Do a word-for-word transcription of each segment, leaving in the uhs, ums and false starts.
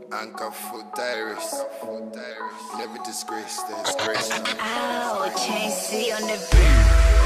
Anchor for diaries. Never disgrace, there's grace. Ow, Chain C on the beat.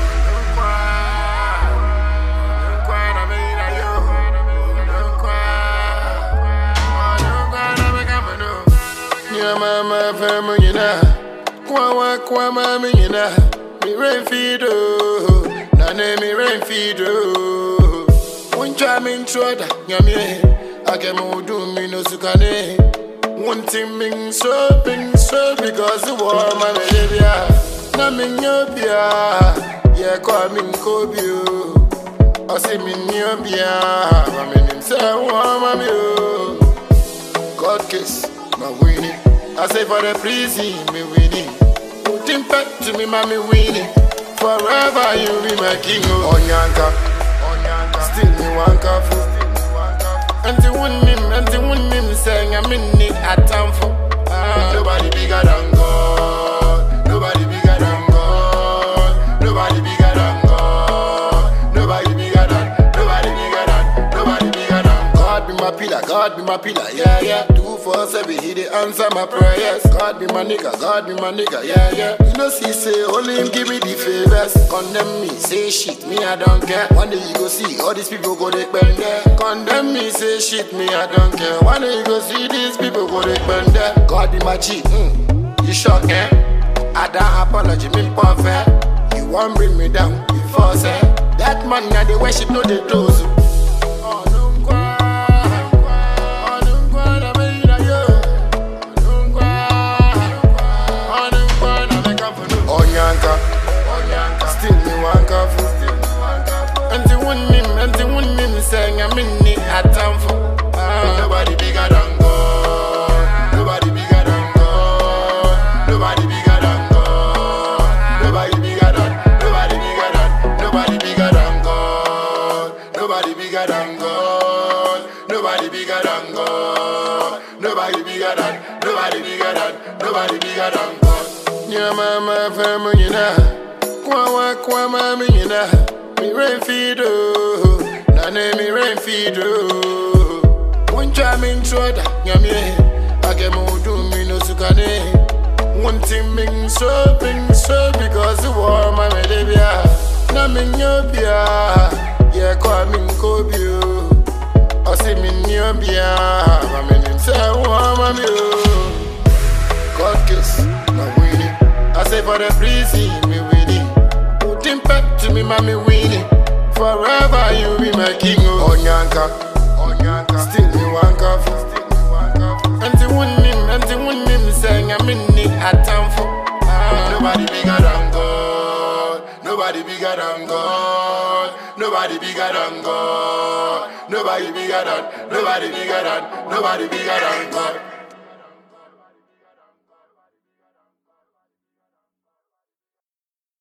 Mama family na kwa kwa mama na mi rain feedo na ne mi rain feedo unja min troda nyame akemo do mi no sukane one thing min so bin so because the war my baby na min yobia ye kwa min kobio o se min yobia ma min say wa ma mi God kiss my winning. I say for the prison, me winning. Put him back to me, mommy winning. Forever you be my king. Onyanka, Onyanka, still me wanka for. And the one him, and the one him saying I'm in it at time for. Ah, nobody bigger than God. Nobody bigger than God. Nobody bigger than God. Nobody bigger than. Nobody bigger than. Nobody bigger than. God be my pillar. God be my pillar. Yeah, yeah. For seven, he dey answer my prayers. God be my nigga, God be my nigga, yeah, yeah. You know, see, say, only him give me the favors. Condemn me, say shit, me, I don't care. One day you go see, all these people go, they bend there. Condemn me, say shit, me, I don't care. One day you go see, these people go, they bend there. God be my cheat, mm. You shock, eh? I don't apology, me perfect. You won't bring me down, before, say. That man, now, they worship, no, they close. Still me wanka for. And the one him, and the one him saying I'm in it at time for. Nobody bigger than God. Nobody bigger than God. Nobody bigger than God. Nobody bigger than. Nobody bigger than. Nobody bigger than God. Nobody bigger than God. Nobody bigger than God. Nobody bigger than. Nobody bigger than. Nobody bigger than God. Yeah, mama, family, na. Kwa kwa mama na mi rain feedo na ne mi rain feedo unja min troda nyame akemo do mi no sukane one thing min so bin so because the war my baby na min yobia ye kwa min kobio o se min yobia ma min say wa ma mi God kiss my winning. I say for the prison me winning. Back to me, mommy winning. Forever you be my king. Onyanka, Onyanka, still me wanka for. And the one him, and the one him saying I'm in it at time for. Ah, nobody bigger than God. Nobody bigger than God. Nobody bigger than God. Nobody bigger than. Nobody bigger than. Nobody bigger than God.